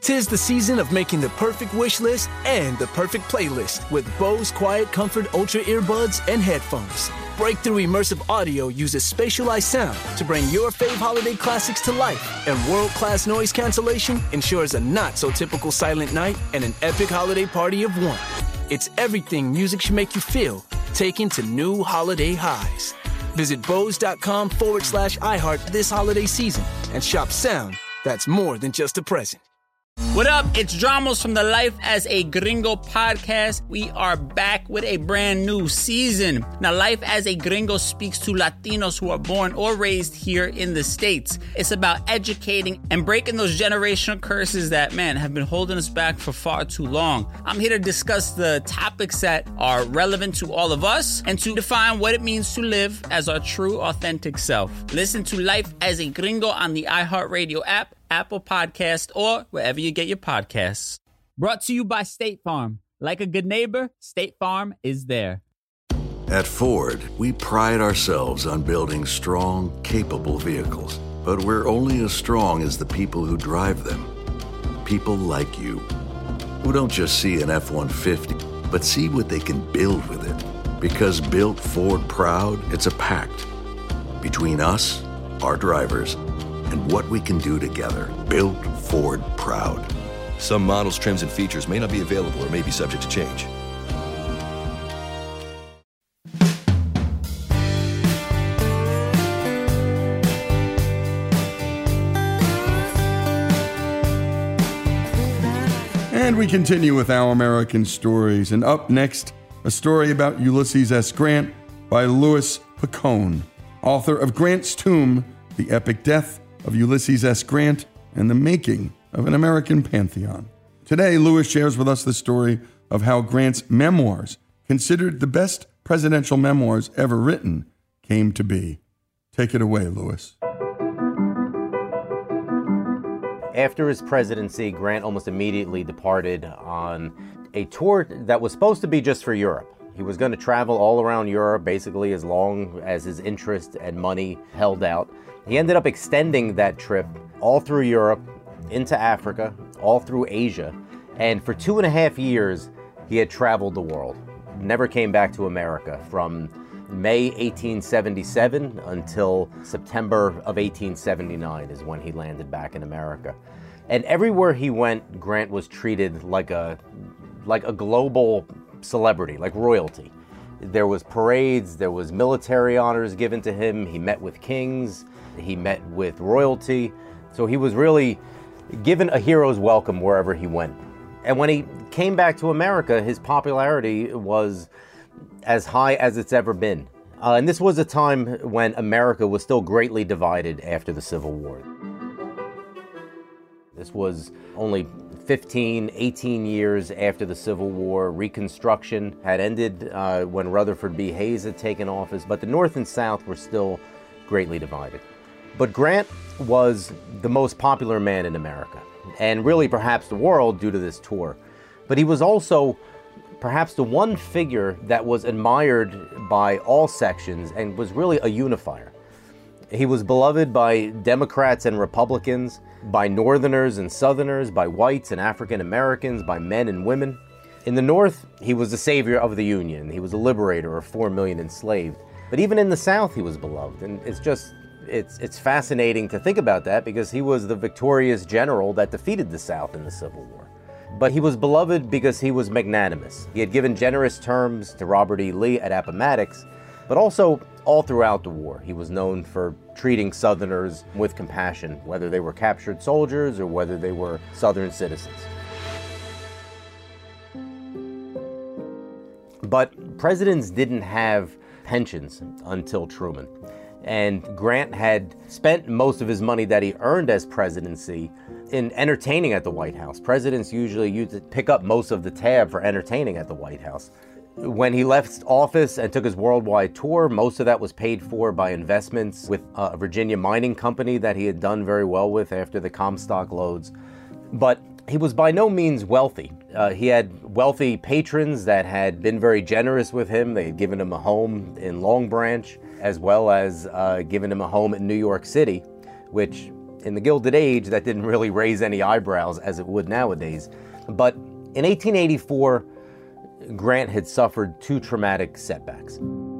'Tis the season of making the perfect wish list and the perfect playlist with Bose Quiet Comfort Ultra earbuds and headphones. Breakthrough immersive audio uses spatialized sound to bring your fave holiday classics to life, and world-class noise cancellation ensures a not-so-typical silent night and an epic holiday party of one. It's everything music should make you feel, taken to new holiday highs. Visit Bose.com/iHeart this holiday season and shop sound that's more than just a present. What up? It's Dramos from the Life as a Gringo podcast. We are back with a brand new season. Now, Life as a Gringo speaks to Latinos who are born or raised here in the States. It's about educating and breaking those generational curses that, man, have been holding us back for far too long. I'm here to discuss the topics that are relevant to all of us and to define what it means to live as our true, authentic self. Listen to Life as a Gringo on the iHeartRadio app, Apple Podcast, or wherever you get your podcasts. Brought to you by State Farm. Like a good neighbor, State Farm is there. At Ford, we pride ourselves on building strong, capable vehicles. But we're only as strong as the people who drive them. People like you, who don't just see an F-150, but see what they can build with it. Because built Ford proud, it's a pact between us, our drivers, and what we can do together. Built Ford proud. Some models, trims, and features may not be available or may be subject to change. And we continue with Our American Stories. And up next, a story about Ulysses S. Grant by Louis Picone, author of Grant's Tomb, The Epic Death of Ulysses S. Grant and the Making of an American Pantheon. Today, Louis shares with us the story of how Grant's memoirs, considered the best presidential memoirs ever written, came to be. Take it away, Louis. After his presidency, Grant almost immediately departed on a tour that was supposed to be just for Europe. He was going to travel all around Europe, basically as long as his interest and money held out. He ended up extending that trip all through Europe, into Africa, all through Asia, and for 2.5 years, he had traveled the world. Never came back to America from May 1877 until September of 1879 is when he landed back in America. And everywhere he went, Grant was treated like a global celebrity, like royalty. There was parades, there was military honors given to him, he met with kings, he met with royalty. So he was really given a hero's welcome wherever he went. And when he came back to America, his popularity was as high as it's ever been. And this was a time when America was still greatly divided after the Civil War. This was only 15, 18 years after the Civil War. Reconstruction had ended when Rutherford B. Hayes had taken office, but the North and South were still greatly divided. But Grant was the most popular man in America, and really perhaps the world due to this tour. But he was also perhaps the one figure that was admired by all sections and was really a unifier. He was beloved by Democrats and Republicans, by Northerners and Southerners, by whites and African Americans, by men and women. In the North, he was the savior of the Union. He was a liberator of 4 million enslaved. But even in the South, he was beloved, and it's fascinating to think about that because he was the victorious general that defeated the South in the Civil War. But he was beloved because he was magnanimous. He had given generous terms to Robert E. Lee at Appomattox, but also all throughout the war. He was known for treating Southerners with compassion, whether they were captured soldiers or whether they were Southern citizens. But presidents didn't have pensions until Truman. And Grant had spent most of his money that he earned as presidency in entertaining at the White House. Presidents usually used to pick up most of the tab for entertaining at the White House. When he left office and took his worldwide tour, most of that was paid for by investments with a Virginia mining company that he had done very well with after the Comstock lodes. But he was by no means wealthy. He had wealthy patrons that had been very generous with him. They had given him a home in Long Branch, as well as given him a home in New York City, which In the Gilded Age, that didn't really raise any eyebrows as it would nowadays. But in 1884, Grant had suffered 2 traumatic setbacks.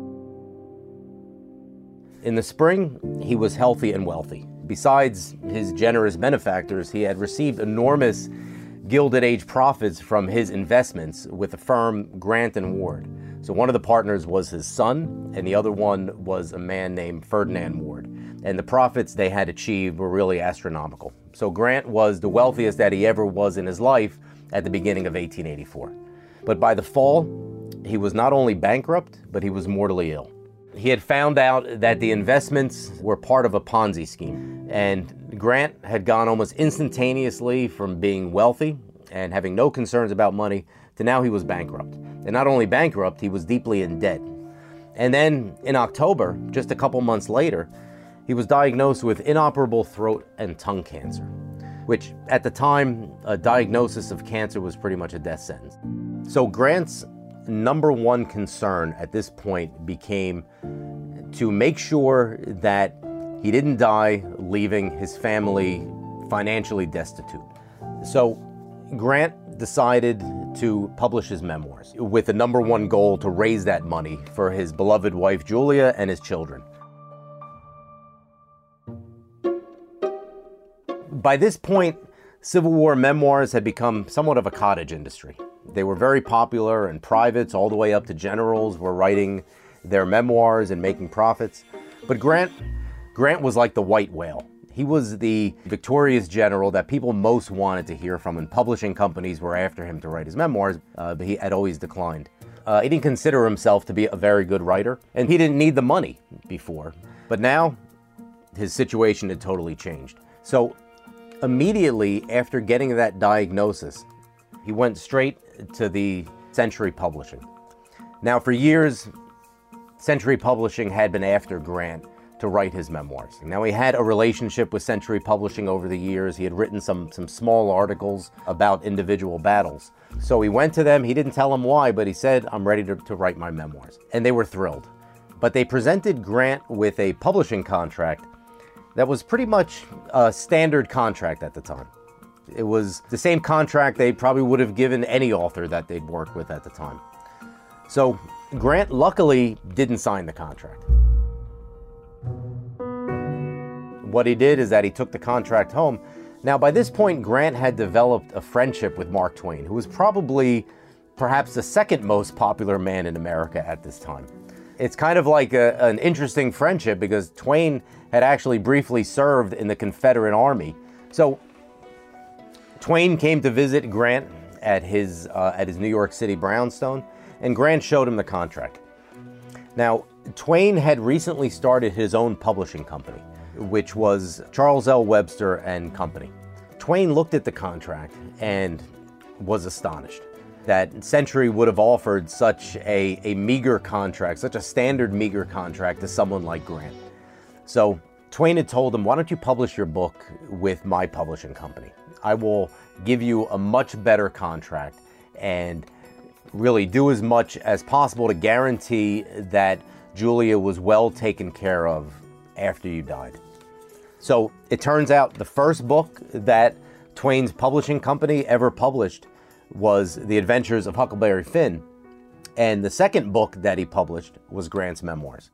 In the spring, he was healthy and wealthy. Besides his generous benefactors, he had received enormous Gilded Age profits from his investments with the firm Grant & Ward. So one of the partners was his son, and the other one was a man named Ferdinand Ward. And the profits they had achieved were really astronomical. So Grant was the wealthiest that he ever was in his life at the beginning of 1884. But by the fall, he was not only bankrupt, but he was mortally ill. He had found out that the investments were part of a Ponzi scheme, and Grant had gone almost instantaneously from being wealthy and having no concerns about money to now he was bankrupt. And not only bankrupt, he was deeply in debt. And then in October, just a couple months later, he was diagnosed with inoperable throat and tongue cancer, which at the time, a diagnosis of cancer was pretty much a death sentence. So Grant's number one concern at this point became to make sure that he didn't die leaving his family financially destitute. So Grant decided to publish his memoirs with the number one goal to raise that money for his beloved wife Julia and his children. By this point, Civil War memoirs had become somewhat of a cottage industry. They were very popular, and privates all the way up to generals were writing their memoirs and making profits. But Grant was like the white whale. He was the victorious general that people most wanted to hear from, and publishing companies were after him to write his memoirs, but he had always declined. He didn't consider himself to be a very good writer, and he didn't need the money before. But now, his situation had totally changed. So immediately after getting that diagnosis, he went straight to the Century Publishing. Now, for years, Century Publishing had been after Grant to write his memoirs. Now, he had a relationship with Century Publishing over the years. He had written some small articles about individual battles. So he went to them. He didn't tell them why, but he said, "I'm ready to write my memoirs." And they were thrilled. But they presented Grant with a publishing contract that was pretty much a standard contract at the time. It was the same contract they probably would have given any author that they'd worked with at the time. So Grant luckily didn't sign the contract. What he did is that he took the contract home. Now, by this point, Grant had developed a friendship with Mark Twain, who was probably perhaps the second most popular man in America at this time. It's kind of like an interesting friendship because Twain had actually briefly served in the Confederate Army. So Twain came to visit Grant at his New York City brownstone, and Grant showed him the contract. Now, Twain had recently started his own publishing company, which was Charles L. Webster and Company. Twain looked at the contract and was astonished that Century would have offered such a meager contract, such a standard meager contract to someone like Grant. So Twain had told him, "Why don't you publish your book with my publishing company? I will give you a much better contract and really do as much as possible to guarantee that Julia was well taken care of after you died." So it turns out the first book that Twain's publishing company ever published was The Adventures of Huckleberry Finn, and the second book that he published was Grant's memoirs.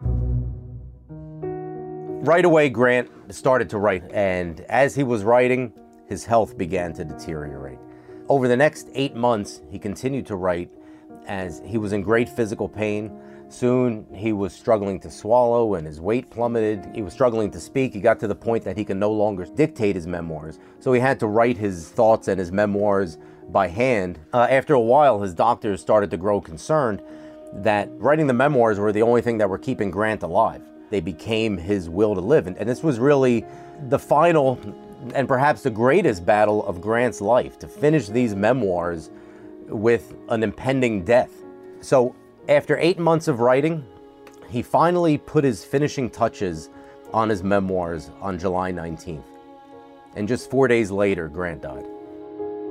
Right away, Grant started to write, and as he was writing, his health began to deteriorate. Over the next 8 months, he continued to write as he was in great physical pain. Soon, he was struggling to swallow and his weight plummeted. He was struggling to speak. He got to the point that he could no longer dictate his memoirs. So he had to write his thoughts and his memoirs by hand. After a while, his doctors started to grow concerned that writing the memoirs were the only thing that were keeping Grant alive. They became his will to live. And this was really the final and perhaps the greatest battle of Grant's life, to finish these memoirs with an impending death. So after 8 months of writing, he finally put his finishing touches on his memoirs on July 19th. And just 4 days later, Grant died.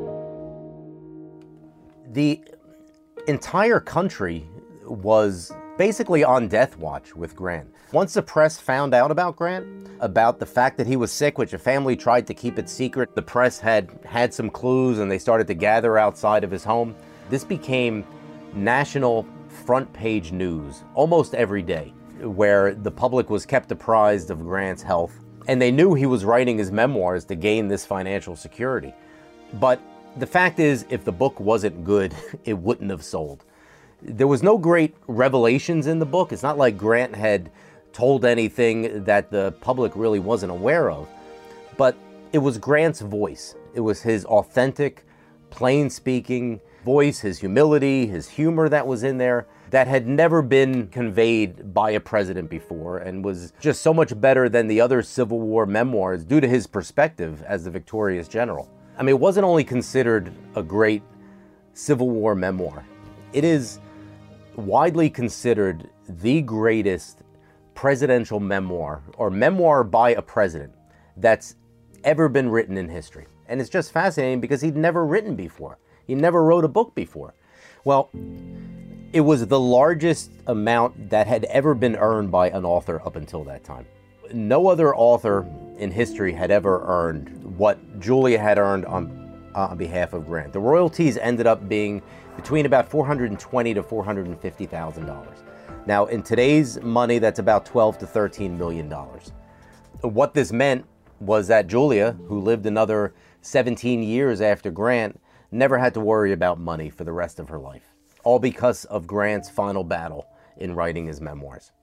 The entire country was basically on death watch with Grant. Once the press found out about Grant, about the fact that he was sick, which the family tried to keep it secret, the press had some clues and they started to gather outside of his home. This became national front page news almost every day, where the public was kept apprised of Grant's health. And they knew he was writing his memoirs to gain this financial security. But the fact is, if the book wasn't good, it wouldn't have sold. There was no great revelations in the book. It's not like Grant had told anything that the public really wasn't aware of. But it was Grant's voice. It was his authentic, plain-speaking voice, his humility, his humor that was in there that had never been conveyed by a president before, and was just so much better than the other Civil War memoirs due to his perspective as the victorious general. I mean, it wasn't only considered a great Civil War memoir, it is widely considered the greatest presidential memoir, or memoir by a president, that's ever been written in history. And it's just fascinating because he'd never written before. He never wrote a book before. Well, it was the largest amount that had ever been earned by an author up until that time. No other author in history had ever earned what Julia had earned on behalf of Grant. The royalties ended up being between about $420,000 to $450,000. Now, in today's money, that's about $12 to $13 million. What this meant was that Julia, who lived another 17 years after Grant, never had to worry about money for the rest of her life, all because of Grant's final battle in writing his memoirs.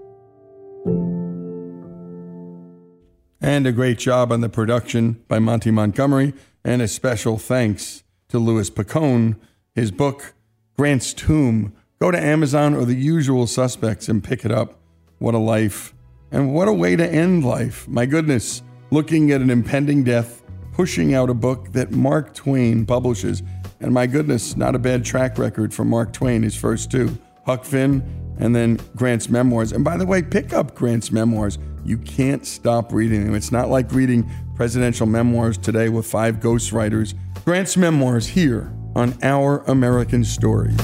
And a great job on the production by Monty Montgomery, and a special thanks to Louis Picone. His book, Grant's Tomb. Go to Amazon or the usual suspects and pick it up. What a life. And what a way to end life. My goodness. Looking at an impending death, pushing out a book that Mark Twain publishes. And my goodness, not a bad track record for Mark Twain, his first two. Huck Finn and then Grant's memoirs. And by the way, pick up Grant's memoirs. You can't stop reading them. It's not like reading presidential memoirs today with 5 ghostwriters. Grant's memoirs here on Our American Stories.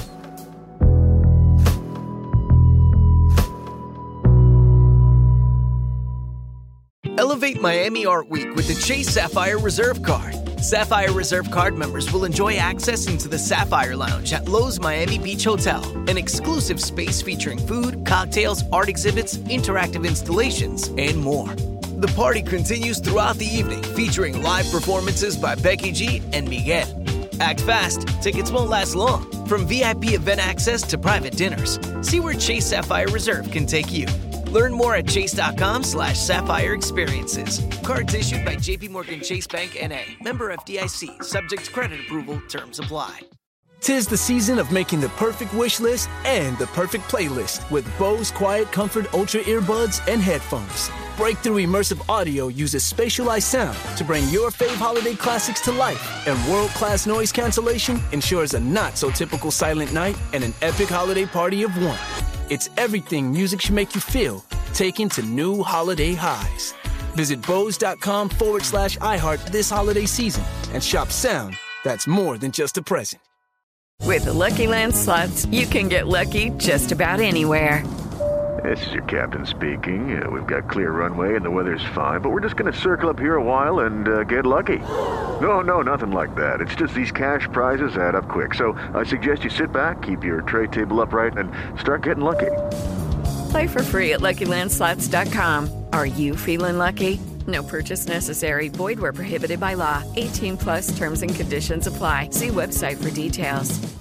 Elevate Miami Art Week with the Chase Sapphire Reserve Card. Sapphire Reserve Card members will enjoy access into the Sapphire Lounge at Lowe's Miami Beach Hotel, an exclusive space featuring food, cocktails, art exhibits, interactive installations, and more. The party continues throughout the evening, featuring live performances by Becky G and Miguel. Act fast, tickets won't last long. From VIP event access to private dinners, see where Chase Sapphire Reserve can take you. Learn more at chase.com/Sapphire Experiences. Cards issued by JPMorgan Chase Bank N.A. Member FDIC. Subject to credit approval. Terms apply. 'Tis the season of making the perfect wish list and the perfect playlist with Bose Quiet Comfort Ultra earbuds and headphones. Breakthrough immersive audio uses spatialized sound to bring your fave holiday classics to life, and world-class noise cancellation ensures a not-so-typical silent night and an epic holiday party of one. It's everything music should make you feel, taken to new holiday highs. Visit Bose.com/iHeart this holiday season and shop sound that's more than just a present. With the Lucky Land Slots, you can get lucky just about anywhere. This is your captain speaking. We've got clear runway and the weather's fine, but we're just going to circle up here a while and get lucky. No, nothing like that. It's just these cash prizes add up quick. So I suggest you sit back, keep your tray table upright, and start getting lucky. Play for free at LuckyLandSlots.com. Are you feeling lucky? No purchase necessary. Void where prohibited by law. 18+ terms and conditions apply. See website for details.